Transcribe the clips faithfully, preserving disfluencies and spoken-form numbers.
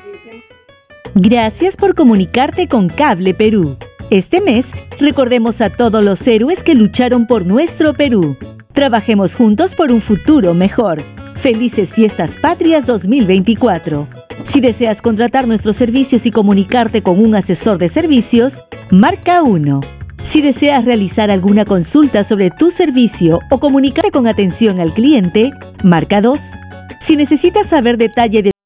Gracias por comunicarte con Cable Perú. Este mes, recordemos a todos los héroes que lucharon por nuestro Perú. Trabajemos juntos por un futuro mejor. Felices Fiestas Patrias dos mil veinticuatro. Si deseas contratar nuestros servicios y comunicarte con un asesor de servicios, marca uno. Si deseas realizar alguna consulta sobre tu servicio o comunicarte con atención al cliente, marca dos. Si necesitas saber detalle de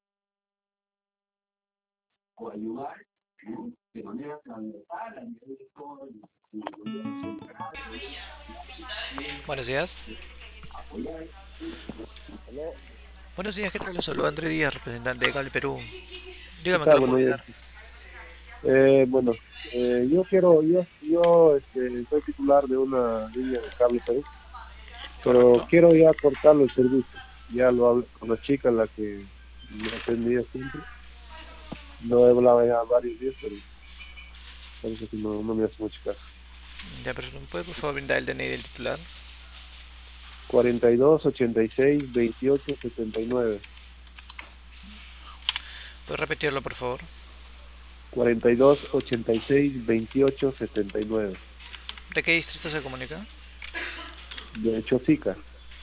Buenos días. Aló, Buenos días, ¿qué tal? Los saludo André Díaz, representante de Cable Perú. ¿qué Dígame qué tal? lo puedo Bueno, yo, ayudar. eh, bueno, eh, yo quiero, yo, yo este, soy titular de una línea de cable Perú, pero Correcto. quiero ya cortarlo el servicio. Ya lo hablé con la chica, la que me atendía siempre. No he hablado ya varios días, pero parece que no, no me hace mucho caso. Ya, pero ¿me puede por favor brindar el D N I del titular? cuarenta y dos, ochenta y seis, veintiocho, setenta y nueve. ¿Puede repetirlo, por favor? cuarenta y dos, ochenta y seis, veintiocho, setenta y nueve. ¿De qué distrito se comunica? De Chosica.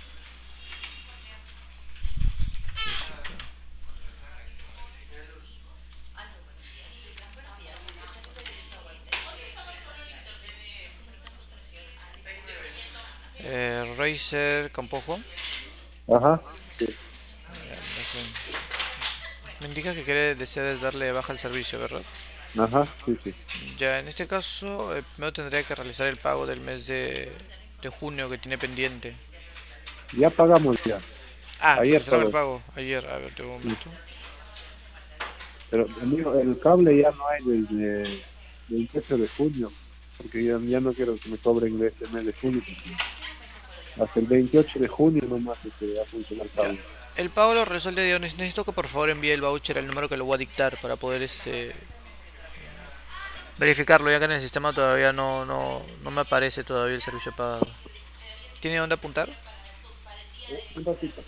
Eh, Racer Campojo. Ajá, sí. Ya, no sé. Me indica que quiere, desea darle de baja el servicio, ¿verdad? Ajá, sí, sí. Ya, en este caso, eh, primero tendría que realizar el pago del mes de, de junio que tiene pendiente. Ya pagamos ya. Ah, Ayer realizaron el pagué. pago ayer. A ver, de un Sí. momento. Pero amigo, el cable ya no hay desde veintiocho de junio, porque ya, ya no quiero que me cobren de este mes de junio, porque hasta el veintiocho de junio nomás este, va a funcionar el Ya. cable. El pago lo realizó el día de hoy. Necesito que por favor envíe el voucher al número que le voy a dictar para poder este verificarlo, ya que en el sistema todavía no, no, no me aparece todavía el servicio pagado. ¿Tiene dónde apuntar? Eh, Un ratito,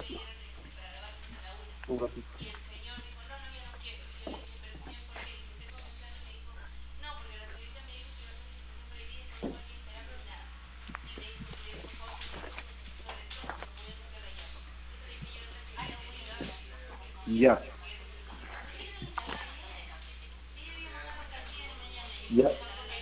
un ratito. Ya, ya.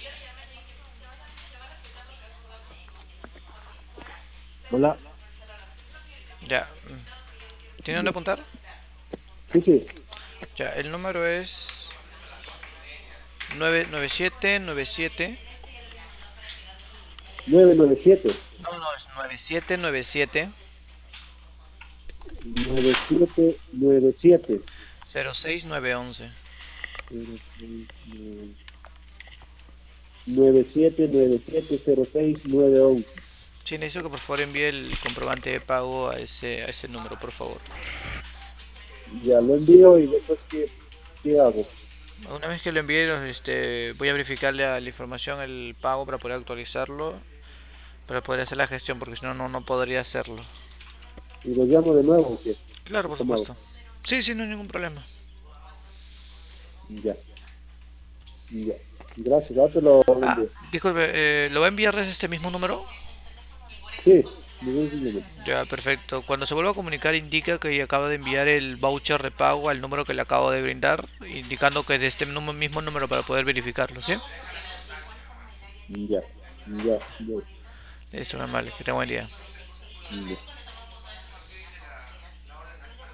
Hola. Ya. ¿Tiene dónde Ya. apuntar? Sí, sí. Ya, el número es nueve nueve siete nueve siete. nueve nueve siete, No, no, es nueve siete nueve siete nueve siete nueve siete. cero seis nueve once. Cero seis nueve nueve siete nueve siete cero seis nueve once. Sí, necesito que por favor envíe el comprobante de pago a ese, a ese número, por favor. Ya lo envío y después, ¿qué, qué hago? Una vez que lo envíe, este, voy a verificarle a la información el pago para poder actualizarlo, para poder hacer la gestión, porque si no, no, no podría hacerlo. ¿Y lo llamo de nuevo o qué? Claro, ¿O por cómo hago? supuesto. Sí, sí, no hay ningún problema. Ya. Ya. Gracias, ahora te lo Ah, envío. disculpe, eh, ¿lo va a enviar desde este mismo número? Sí, ningún problema. Ya, perfecto. Cuando se vuelva a comunicar, indica que acaba de enviar el voucher de pago al número que le acabo de brindar, indicando que es de este número- mismo número para poder verificarlo, ¿sí? Ya, ya, ya, Listo, normal, que tenga buen día. ya.